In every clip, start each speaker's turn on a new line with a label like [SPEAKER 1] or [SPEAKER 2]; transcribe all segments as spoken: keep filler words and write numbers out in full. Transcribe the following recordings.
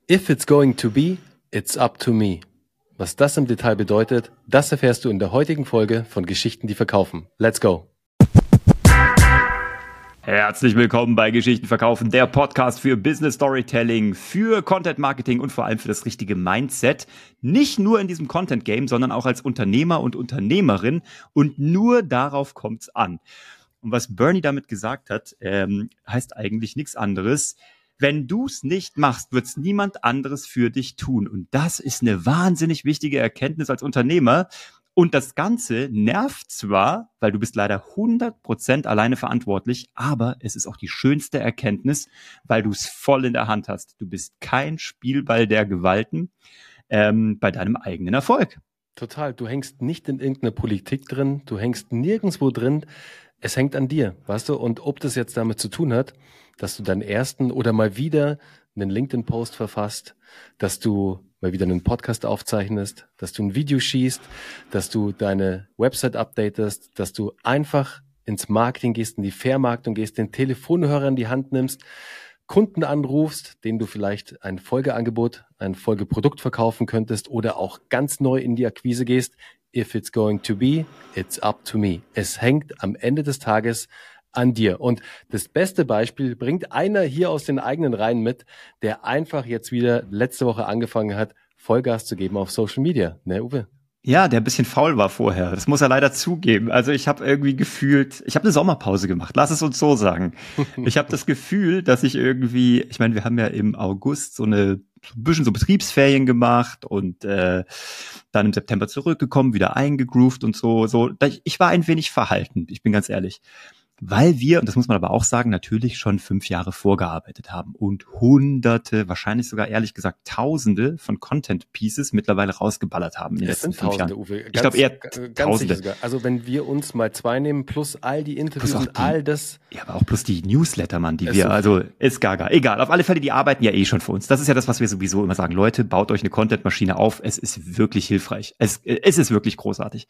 [SPEAKER 1] If it's going to be, it's up to me. Was das im Detail bedeutet, das erfährst du in der heutigen Folge von Geschichten, die verkaufen. Let's go!
[SPEAKER 2] Herzlich willkommen bei Geschichten verkaufen, der Podcast für Business Storytelling, für Content Marketing und vor allem für das richtige Mindset. Nicht nur in diesem Content Game, sondern auch als Unternehmer und Unternehmerin. Und nur darauf kommt's an. Und was Bernie damit gesagt hat, ähm, heißt eigentlich nichts anderes. Wenn du es nicht machst, wird es niemand anderes für dich tun. Und das ist eine wahnsinnig wichtige Erkenntnis als Unternehmer. Und das Ganze nervt zwar, weil du bist leider hundert Prozent alleine verantwortlich, aber es ist auch die schönste Erkenntnis, weil du es voll in der Hand hast. Du bist kein Spielball der Gewalten ähm, bei deinem eigenen Erfolg.
[SPEAKER 1] Total. Du hängst nicht in irgendeiner Politik drin, du hängst nirgendwo drin. Es hängt an dir, weißt du? Und ob das jetzt damit zu tun hat, dass du deinen ersten oder mal wieder einen LinkedIn-Post verfasst, dass du mal wieder einen Podcast aufzeichnest, dass du ein Video schießt, dass du deine Website updatest, dass du einfach ins Marketing gehst, in die Vermarktung gehst, den Telefonhörer in die Hand nimmst, Kunden anrufst, denen du vielleicht ein Folgeangebot, ein Folgeprodukt verkaufen könntest oder auch ganz neu in die Akquise gehst. If it's going to be, it's up to me. Es hängt am Ende des Tages an dir. Und das beste Beispiel bringt einer hier aus den eigenen Reihen mit, der einfach jetzt wieder letzte Woche angefangen hat, Vollgas zu geben auf Social Media. Ne, Uwe?
[SPEAKER 2] Ja, der ein bisschen faul war vorher. Das muss er leider zugeben. Also ich habe irgendwie gefühlt, ich habe eine Sommerpause gemacht. Lass es uns so sagen. Ich habe das Gefühl, dass ich irgendwie, ich meine, wir haben ja im August so eine so ein bisschen so Betriebsferien gemacht und äh, dann im September zurückgekommen, wieder eingegroovt und so. So, ich war ein wenig verhalten. Ich bin ganz ehrlich. Weil wir, und das muss man aber auch sagen, natürlich schon fünf Jahre vorgearbeitet haben und hunderte, wahrscheinlich sogar ehrlich gesagt tausende von Content-Pieces mittlerweile rausgeballert haben in den letzten fünf Jahren.
[SPEAKER 1] Uwe. Ganz,
[SPEAKER 2] ich glaube eher
[SPEAKER 1] ganz
[SPEAKER 2] tausende.
[SPEAKER 1] Sogar. Also wenn wir uns mal zwei nehmen, plus all die Interviews und
[SPEAKER 2] die,
[SPEAKER 1] all das.
[SPEAKER 2] Ja, aber auch plus die Newsletter, Mann, die
[SPEAKER 1] es
[SPEAKER 2] wir,
[SPEAKER 1] so
[SPEAKER 2] also ist gaga. Egal, auf alle Fälle, die arbeiten ja eh schon für uns. Das ist ja das, was wir sowieso immer sagen. Leute, baut euch eine Content-Maschine auf. Es ist wirklich hilfreich. Es, es ist wirklich großartig.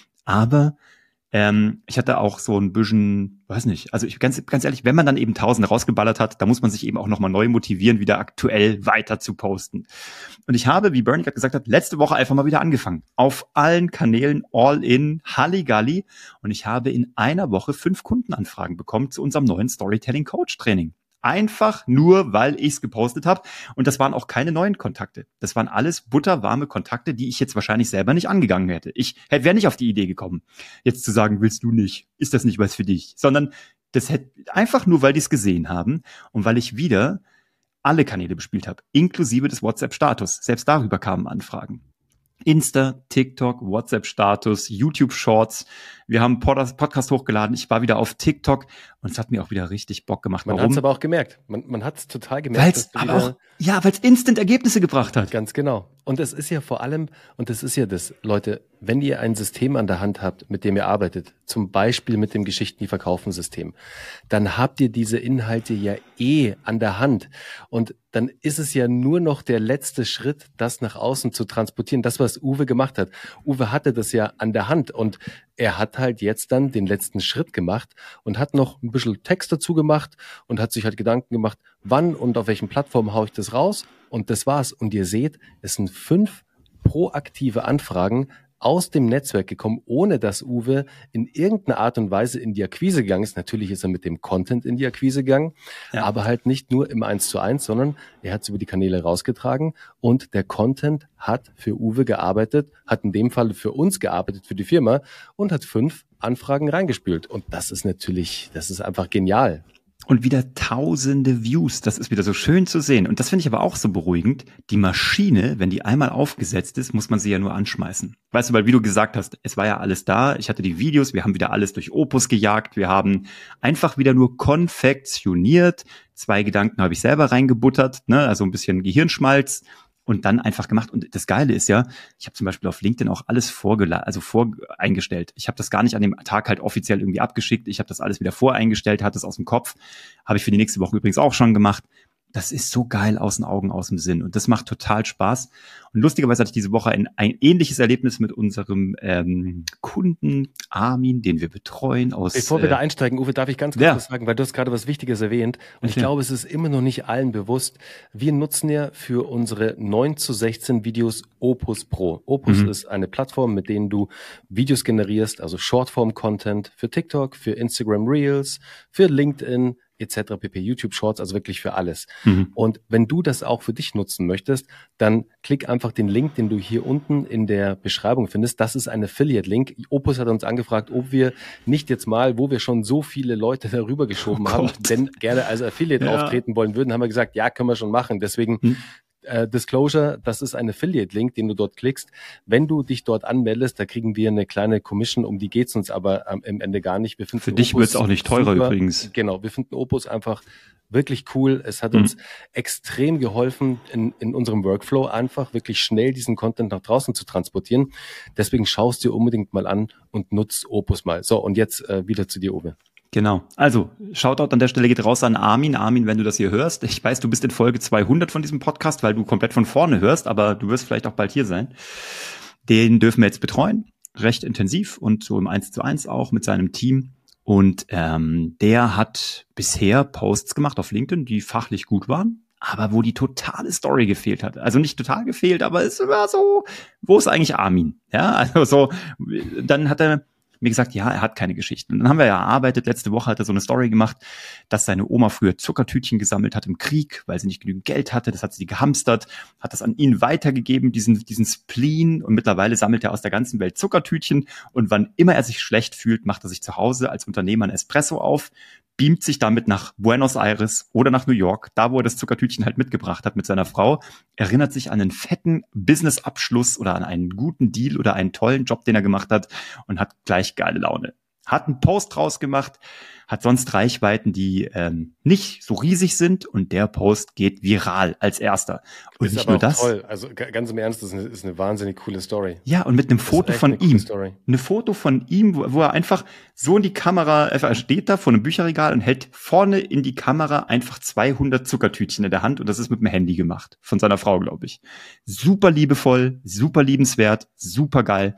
[SPEAKER 2] Aber Ähm, ich hatte auch so ein bisschen, weiß nicht, also ich ganz ganz ehrlich, wenn man dann eben Tausende rausgeballert hat, da muss man sich eben auch nochmal neu motivieren, wieder aktuell weiter zu posten. Und ich habe, wie Bernie gerade gesagt hat, letzte Woche einfach mal wieder angefangen. Auf allen Kanälen, all in, Halligalli. Und ich habe in einer Woche fünf Kundenanfragen bekommen zu unserem neuen Storytelling-Coach-Training. Einfach nur, weil ich es gepostet habe. Und das waren auch keine neuen Kontakte. Das waren alles butterwarme Kontakte, die ich jetzt wahrscheinlich selber nicht angegangen hätte. Ich hätte wäre nicht auf die Idee gekommen, jetzt zu sagen, willst du nicht? Ist das nicht was für dich? Sondern das hätte einfach nur, weil die es gesehen haben und weil ich wieder alle Kanäle bespielt habe, inklusive des WhatsApp-Status. Selbst darüber kamen Anfragen. Insta, TikTok, WhatsApp-Status, YouTube-Shorts. Wir haben einen Podcast hochgeladen. Ich war wieder auf TikTok und es hat mir auch wieder richtig Bock gemacht.
[SPEAKER 1] Man hat es aber auch gemerkt. Man, man hat es total gemerkt.
[SPEAKER 2] Weil's aber auch, ja, weil es instant Ergebnisse gebracht hat.
[SPEAKER 1] Ganz genau. Und es ist ja vor allem, und das ist ja das, Leute, wenn ihr ein System an der Hand habt, mit dem ihr arbeitet, zum Beispiel mit dem Geschichten, die verkaufen System, dann habt ihr diese Inhalte ja eh an der Hand. Und dann ist es ja nur noch der letzte Schritt, das nach außen zu transportieren. Das, was Uwe gemacht hat. Uwe hatte das ja an der Hand und er hat halt jetzt dann den letzten Schritt gemacht und hat noch ein bisschen Text dazu gemacht und hat sich halt Gedanken gemacht, wann und auf welchen Plattformen haue ich das raus. Und das war's. Und ihr seht, es sind fünf proaktive Anfragen aus dem Netzwerk gekommen, ohne dass Uwe in irgendeiner Art und Weise in die Akquise gegangen ist. Natürlich ist er mit dem Content in die Akquise gegangen, ja. Aber halt nicht nur im eins zu eins, sondern er hat es über die Kanäle rausgetragen und der Content hat für Uwe gearbeitet, hat in dem Fall für uns gearbeitet, für die Firma und hat fünf Anfragen reingespült. Und das ist natürlich, das ist einfach genial.
[SPEAKER 2] Und wieder tausende Views. Das ist wieder so schön zu sehen. Und das finde ich aber auch so beruhigend. Die Maschine, wenn die einmal aufgesetzt ist, muss man sie ja nur anschmeißen. Weißt du, weil wie du gesagt hast, es war ja alles da. Ich hatte die Videos, wir haben wieder alles durch Opus gejagt. Wir haben einfach wieder nur konfektioniert. Zwei Gedanken habe ich selber reingebuttert, ne? Also ein bisschen Gehirnschmalz. Und dann einfach gemacht. Und das Geile ist ja, ich habe zum Beispiel auf LinkedIn auch alles vorgela- also voreingestellt. Ich habe das gar nicht an dem Tag halt offiziell irgendwie abgeschickt. Ich habe das alles wieder voreingestellt, hatte es aus dem Kopf. Habe ich für die nächste Woche übrigens auch schon gemacht. Das ist so geil aus den Augen, aus dem Sinn. Und das macht total Spaß. Und lustigerweise hatte ich diese Woche ein, ein ähnliches Erlebnis mit unserem ähm, Kunden Armin, den wir betreuen aus...
[SPEAKER 1] Bevor wir
[SPEAKER 2] äh,
[SPEAKER 1] da einsteigen, Uwe, darf ich ganz kurz
[SPEAKER 2] ja.
[SPEAKER 1] was sagen, weil du hast gerade was Wichtiges erwähnt. Und ich
[SPEAKER 2] Ja.
[SPEAKER 1] glaube, es ist immer noch nicht allen bewusst. Wir nutzen ja für unsere neun zu sechzehn Videos Opus Pro. Opus
[SPEAKER 2] Mhm.
[SPEAKER 1] ist eine Plattform, mit denen du Videos generierst, also Shortform-Content für TikTok, für Instagram Reels, für LinkedIn, et cetera pp, YouTube Shorts, also wirklich für alles.
[SPEAKER 2] Mhm.
[SPEAKER 1] Und wenn du das auch für dich nutzen möchtest, dann klick einfach den Link, den du hier unten in der Beschreibung findest. Das ist ein Affiliate-Link. Opus hat uns angefragt, ob wir nicht jetzt mal, wo wir schon so viele Leute darüber geschoben
[SPEAKER 2] Oh
[SPEAKER 1] haben,
[SPEAKER 2] Gott.
[SPEAKER 1] denn gerne als Affiliate
[SPEAKER 2] Ja.
[SPEAKER 1] auftreten wollen würden, haben wir gesagt, ja, können wir schon machen. Deswegen
[SPEAKER 2] Hm.
[SPEAKER 1] äh, Disclosure, das ist ein Affiliate-Link, den du dort klickst. Wenn du dich dort anmeldest, da kriegen wir eine kleine Commission, um die geht's uns aber am im Ende gar nicht. Wir finden
[SPEAKER 2] Für dich
[SPEAKER 1] Opus
[SPEAKER 2] wird's auch nicht teurer
[SPEAKER 1] super.
[SPEAKER 2] übrigens.
[SPEAKER 1] Genau, wir finden Opus einfach wirklich cool. Es hat
[SPEAKER 2] Mhm.
[SPEAKER 1] uns extrem geholfen, in, in unserem Workflow einfach wirklich schnell diesen Content nach draußen zu transportieren. Deswegen schaust dir unbedingt mal an und nutzt Opus mal. So, und jetzt äh, wieder zu dir, Uwe.
[SPEAKER 2] Genau. Also, Shoutout an der Stelle geht raus an Armin. Armin, wenn du das hier hörst. Ich weiß, du bist in Folge zweihundert von diesem Podcast, weil du komplett von vorne hörst, aber du wirst vielleicht auch bald hier sein. Den dürfen wir jetzt betreuen, recht intensiv und so im eins zu eins auch mit seinem Team. Und ähm, der hat bisher Posts gemacht auf LinkedIn, die fachlich gut waren, aber wo die totale Story gefehlt hat. Also nicht total gefehlt, aber es war so, wo ist eigentlich Armin? Ja, also so, dann hat er mir gesagt, ja, er hat keine Geschichten. Und dann haben wir ja erarbeitet, letzte Woche hat er so eine Story gemacht, dass seine Oma früher Zuckertütchen gesammelt hat im Krieg, weil sie nicht genügend Geld hatte, das hat sie gehamstert, hat das an ihn weitergegeben, diesen, diesen Spleen, und mittlerweile sammelt er aus der ganzen Welt Zuckertütchen, und wann immer er sich schlecht fühlt, macht er sich zu Hause als Unternehmer ein Espresso auf, beamt sich damit nach Buenos Aires oder nach New York, da wo er das Zuckertütchen halt mitgebracht hat mit seiner Frau, erinnert sich an einen fetten Business-Abschluss oder an einen guten Deal oder einen tollen Job, den er gemacht hat, und hat gleich geile Laune. Hat einen Post draus gemacht, hat sonst Reichweiten, die ähm, nicht so riesig sind, und der Post geht viral als erster. Und
[SPEAKER 1] Ist
[SPEAKER 2] nicht
[SPEAKER 1] aber
[SPEAKER 2] nur
[SPEAKER 1] auch
[SPEAKER 2] das.
[SPEAKER 1] toll. Also g- ganz im Ernst, das ist eine, ist eine wahnsinnig coole Story.
[SPEAKER 2] Ja, und mit einem
[SPEAKER 1] Das ist
[SPEAKER 2] Foto
[SPEAKER 1] echt
[SPEAKER 2] von
[SPEAKER 1] eine coole
[SPEAKER 2] ihm.
[SPEAKER 1] Story.
[SPEAKER 2] Eine Foto von ihm, wo, wo er einfach so in die Kamera, er steht da vor einem Bücherregal und hält vorne in die Kamera einfach zweihundert Zuckertütchen in der Hand, und das ist mit dem Handy gemacht. Von seiner Frau, glaube ich. Super liebevoll, super liebenswert, super geil.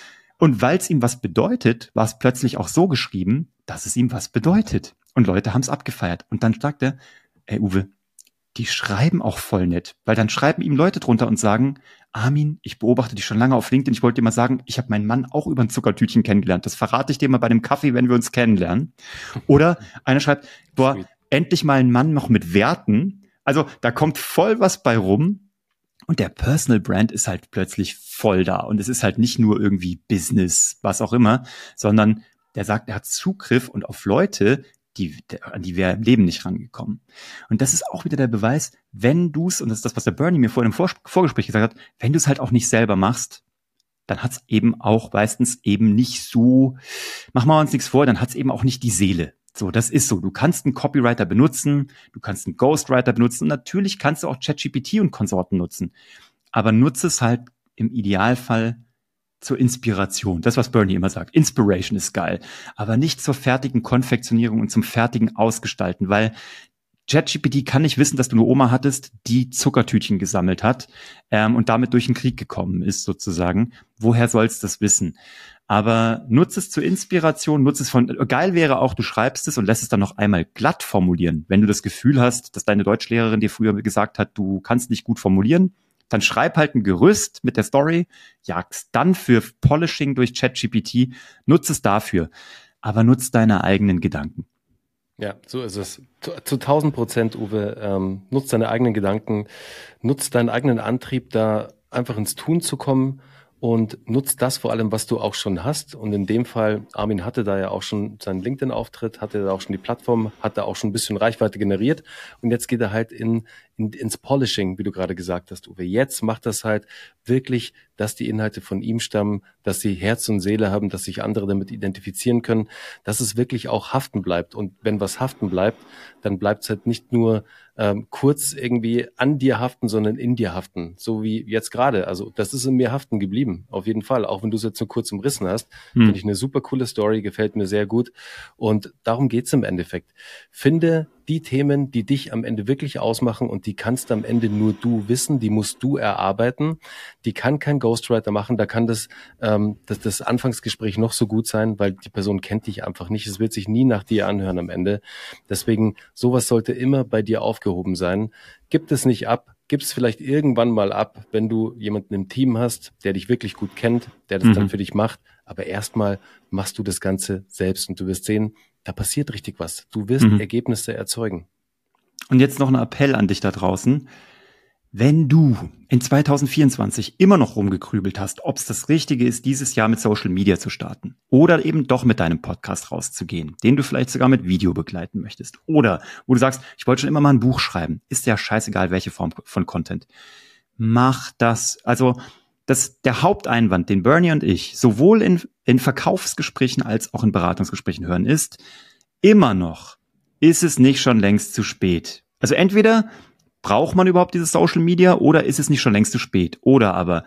[SPEAKER 2] Und weil es ihm was bedeutet, war es plötzlich auch so geschrieben, dass es ihm was bedeutet. Und Leute haben es abgefeiert. Und dann sagt er, ey Uwe, die schreiben auch voll nett. Weil dann schreiben ihm Leute drunter und sagen, Armin, ich beobachte dich schon lange auf LinkedIn. Ich wollte dir mal sagen, ich habe meinen Mann auch über ein Zuckertütchen kennengelernt. Das verrate ich dir mal bei dem Kaffee, wenn wir uns kennenlernen. Oder einer schreibt, boah,
[SPEAKER 1] Sweet.
[SPEAKER 2] endlich mal ein Mann noch mit Werten. Also da kommt voll was bei rum. Und der Personal Brand ist halt plötzlich voll da. Und es ist halt nicht nur irgendwie Business, was auch immer, sondern der sagt, er hat Zugriff und auf Leute, die, an die wäre im Leben nicht rangekommen. Und das ist auch wieder der Beweis, wenn du es, und das ist das, was der Bernie mir vorhin im Vor- Vorgespräch gesagt hat, wenn du es halt auch nicht selber machst, dann hat es eben auch meistens eben nicht so, machen wir uns nichts vor, dann hat es eben auch nicht die Seele. So, das ist so. Du kannst einen Copywriter benutzen, du kannst einen Ghostwriter benutzen, und natürlich kannst du auch ChatGPT und Konsorten nutzen. Aber nutze es halt im Idealfall zur Inspiration. Das, was Bernie immer sagt. Inspiration ist geil. Aber nicht zur fertigen Konfektionierung und zum fertigen Ausgestalten, weil ChatGPT kann nicht wissen, dass du eine Oma hattest, die Zuckertütchen gesammelt hat ähm, und damit durch den Krieg gekommen ist, sozusagen. Woher sollst du das wissen? Aber nutze es zur Inspiration, nutze es von, geil wäre auch, du schreibst es und lässt es dann noch einmal glatt formulieren. Wenn du das Gefühl hast, dass deine Deutschlehrerin dir früher gesagt hat, du kannst nicht gut formulieren, dann schreib halt ein Gerüst mit der Story, jagst dann für Polishing durch ChatGPT, nutze es dafür. Aber nutz deine eigenen Gedanken.
[SPEAKER 1] Ja, so ist es. Zu, zu tausend Prozent, Uwe. Ähm, nutz deine eigenen Gedanken, nutz deinen eigenen Antrieb, da einfach ins Tun zu kommen, und nutz das vor allem, was du auch schon hast. Und in dem Fall, Armin hatte da ja auch schon seinen LinkedIn-Auftritt, hatte da auch schon die Plattform, hat da auch schon ein bisschen Reichweite generiert. Und jetzt geht er halt in, in ins Polishing, wie du gerade gesagt hast, Uwe. Jetzt macht das halt wirklich, dass die Inhalte von ihm stammen, dass sie Herz und Seele haben, dass sich andere damit identifizieren können, dass es wirklich auch haften bleibt. Und wenn was haften bleibt, dann bleibt es halt nicht nur ähm, kurz irgendwie an dir haften, sondern in dir haften. So wie jetzt gerade. Also das ist in mir haften geblieben, auf jeden Fall. Auch wenn du es jetzt nur kurz umrissen hast, hm. finde ich eine super coole Story, gefällt mir sehr gut. Und darum geht's im Endeffekt. Finde die Themen, die dich am Ende wirklich ausmachen und die kannst am Ende nur du wissen, die musst du erarbeiten. Die kann kein Ghostwriter machen, da kann das, ähm, das, das Anfangsgespräch noch so gut sein, weil die Person kennt dich einfach nicht. Es wird sich nie nach dir anhören am Ende. Deswegen, sowas sollte immer bei dir aufgehoben sein. Gib es nicht ab. Gib es vielleicht irgendwann mal ab, wenn du jemanden im Team hast, der dich wirklich gut kennt, der das mhm. dann für dich macht. Aber erstmal machst du das Ganze selbst und du wirst sehen, da passiert richtig was. Du wirst mhm. Ergebnisse erzeugen.
[SPEAKER 2] Und jetzt noch ein Appell an dich da draußen. Wenn du in zwanzig vierundzwanzig immer noch rumgekrübelt hast, ob es das Richtige ist, dieses Jahr mit Social Media zu starten oder eben doch mit deinem Podcast rauszugehen, den du vielleicht sogar mit Video begleiten möchtest oder wo du sagst, ich wollte schon immer mal ein Buch schreiben, ist ja scheißegal, welche Form von Content. Mach das. Also das, der Haupteinwand, den Bernie und ich sowohl in, in Verkaufsgesprächen als auch in Beratungsgesprächen hören, ist, immer noch ist es nicht schon längst zu spät. Also entweder braucht man überhaupt dieses Social Media oder ist es nicht schon längst zu spät? Oder aber,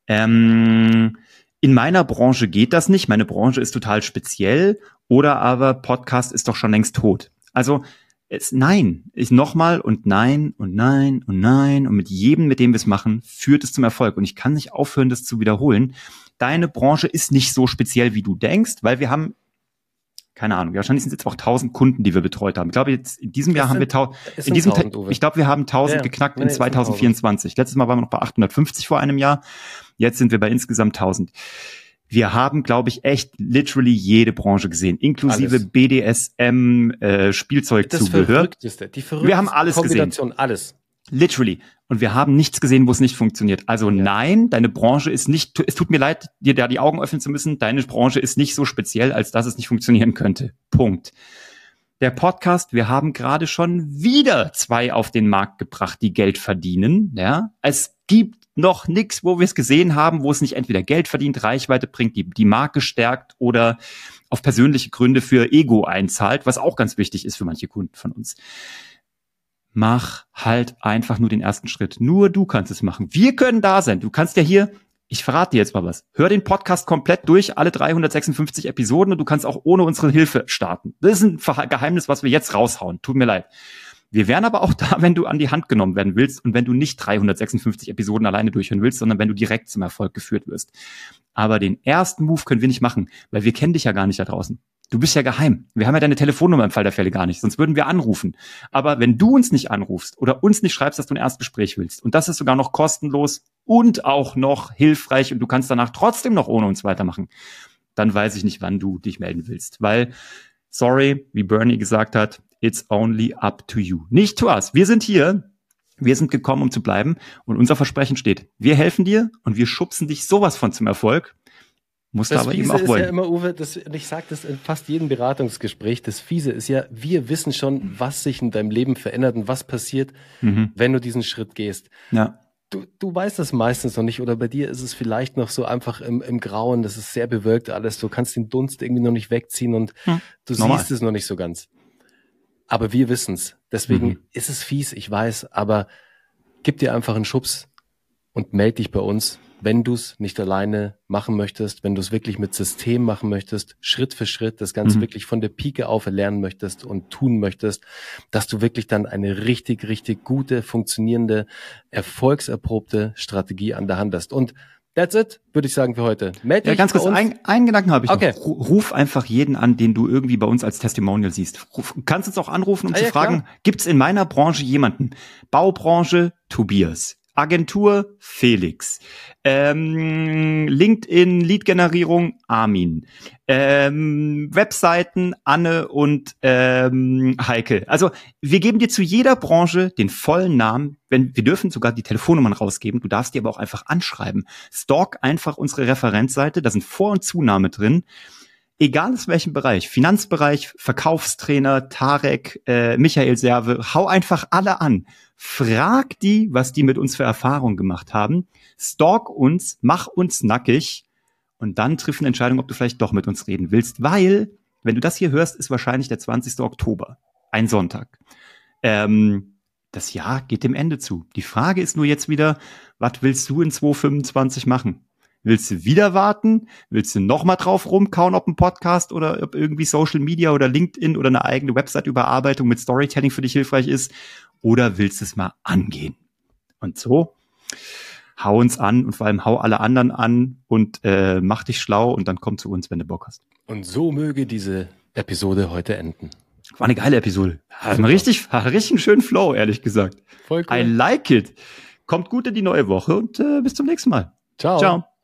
[SPEAKER 2] ähm, in meiner Branche geht das nicht, meine Branche ist total speziell oder aber Podcast ist doch schon längst tot. Also es, nein, ich nochmal und nein und nein und nein und mit jedem, mit dem wir es machen, führt es zum Erfolg. Und ich kann nicht aufhören, das zu wiederholen. Deine Branche ist nicht so speziell, wie du denkst, weil wir haben keine Ahnung, wahrscheinlich sind es jetzt auch tausend Kunden, die wir betreut haben. Ich glaube, jetzt in diesem Jahr sind, haben wir tausend, in diesem, tausend, ich glaube, wir haben tausend ja, geknackt nee, in zwanzig vierundzwanzig. Letztes Mal waren wir noch bei achthundertfünfzig vor einem Jahr. Jetzt sind wir bei insgesamt tausend. Wir haben, glaube ich, echt literally jede Branche gesehen, inklusive alles. B D S M, äh, Spielzeugzubehör.
[SPEAKER 1] Das Verrückteste, die verrückteste
[SPEAKER 2] wir haben alles
[SPEAKER 1] Kombination,
[SPEAKER 2] gesehen.
[SPEAKER 1] alles.
[SPEAKER 2] Literally. Und wir haben nichts gesehen, wo es nicht funktioniert. Also ja. nein, deine Branche ist nicht, es tut mir leid, dir da die Augen öffnen zu müssen, deine Branche ist nicht so speziell, als dass es nicht funktionieren könnte. Punkt. Der Podcast, wir haben gerade schon wieder zwei auf den Markt gebracht, die Geld verdienen. Ja, es gibt noch nichts, wo wir es gesehen haben, wo es nicht entweder Geld verdient, Reichweite bringt, die, die Marke stärkt oder auf persönliche Gründe für Ego einzahlt, was auch ganz wichtig ist für manche Kunden von uns. Mach halt einfach nur den ersten Schritt. Nur du kannst es machen. Wir können da sein. Du kannst ja hier, ich verrate dir jetzt mal was, hör den Podcast komplett durch, alle dreihundertsechsundfünfzig Episoden und du kannst auch ohne unsere Hilfe starten. Das ist ein Geheimnis, was wir jetzt raushauen. Tut mir leid. Wir wären aber auch da, wenn du an die Hand genommen werden willst und wenn du nicht dreihundertsechsundfünfzig Episoden alleine durchhören willst, sondern wenn du direkt zum Erfolg geführt wirst. Aber den ersten Move können wir nicht machen, weil wir kennen dich ja gar nicht da draußen. Du bist ja geheim. Wir haben ja deine Telefonnummer im Fall der Fälle gar nicht, sonst würden wir anrufen. Aber wenn du uns nicht anrufst oder uns nicht schreibst, dass du ein Erstgespräch willst und das ist sogar noch kostenlos und auch noch hilfreich und du kannst danach trotzdem noch ohne uns weitermachen, dann weiß ich nicht, wann du dich melden willst. Weil, sorry, wie Bernie gesagt hat, it's only up to you. Nicht to us. Wir sind hier. Wir sind gekommen, um zu bleiben und unser Versprechen steht. Wir helfen dir und wir schubsen dich sowas von zum Erfolg. Musst du aber eben auch wollen. Das Fiese ist ja immer,
[SPEAKER 1] Uwe, das, und ich sage das in fast jedem Beratungsgespräch, das Fiese ist ja, wir wissen schon, was sich in deinem Leben verändert und was passiert, mhm. wenn du diesen Schritt gehst. Ja. Du, du weißt das meistens noch nicht oder bei dir ist es vielleicht noch so einfach im, im Grauen, das ist sehr bewölkt alles, du kannst den Dunst irgendwie noch nicht wegziehen und hm. du Normal. siehst es noch nicht so ganz. Aber wir wissen's. Deswegen mhm. ist es fies, ich weiß, aber gib dir einfach einen Schubs und melde dich bei uns, wenn du es nicht alleine machen möchtest, wenn du es wirklich mit System machen möchtest, Schritt für Schritt, das Ganze mhm. wirklich von der Pike auf erlernen möchtest und tun möchtest, dass du wirklich dann eine richtig, richtig gute, funktionierende, erfolgserprobte Strategie an der Hand hast. Und that's it, würde ich sagen für heute. Meld dich
[SPEAKER 2] ja, ganz kurz, ein, einen Gedanken habe ich
[SPEAKER 1] okay.
[SPEAKER 2] noch. Ruf einfach jeden an, den du irgendwie bei uns als Testimonial siehst. Ruf, kannst uns auch anrufen, um ah, zu ja, fragen, klar. Gibt's in meiner Branche jemanden? Baubranche, Tobias. Agentur, Felix. Ähm, LinkedIn, Lead-Generierung, Armin. Ähm, Webseiten, Anne und ähm, Heike. Also wir geben dir zu jeder Branche den vollen Namen. Wenn, wir dürfen sogar die Telefonnummern rausgeben. Du darfst die aber auch einfach anschreiben. Stalk einfach unsere Referenzseite. Da sind Vor- und Zunahme drin. Egal aus welchem Bereich, Finanzbereich, Verkaufstrainer, Tarek, äh, Michael Serve, hau einfach alle an. Frag die, was die mit uns für Erfahrungen gemacht haben. Stalk uns, mach uns nackig und dann triff eine Entscheidung, ob du vielleicht doch mit uns reden willst. Weil, wenn du das hier hörst, ist wahrscheinlich der zwanzigster Oktober, ein Sonntag. Ähm, das Jahr geht dem Ende zu. Die Frage ist nur jetzt wieder, was willst du in zwanzig fünfundzwanzig machen? Willst du wieder warten? Willst du noch mal drauf rumkauen, ob ein Podcast oder ob irgendwie Social Media oder LinkedIn oder eine eigene Website-Überarbeitung mit Storytelling für dich hilfreich ist? Oder willst du es mal angehen? Und so, hau uns an und vor allem hau alle anderen an und äh, mach dich schlau und dann komm zu uns, wenn du Bock hast.
[SPEAKER 1] Und so möge diese Episode heute enden.
[SPEAKER 2] War eine geile Episode. Hat einen richtig, hat richtig einen schönen Flow, ehrlich gesagt.
[SPEAKER 1] Voll cool.
[SPEAKER 2] I like it. Kommt gut in die neue Woche und äh, bis zum nächsten Mal.
[SPEAKER 1] Ciao.
[SPEAKER 2] Ciao.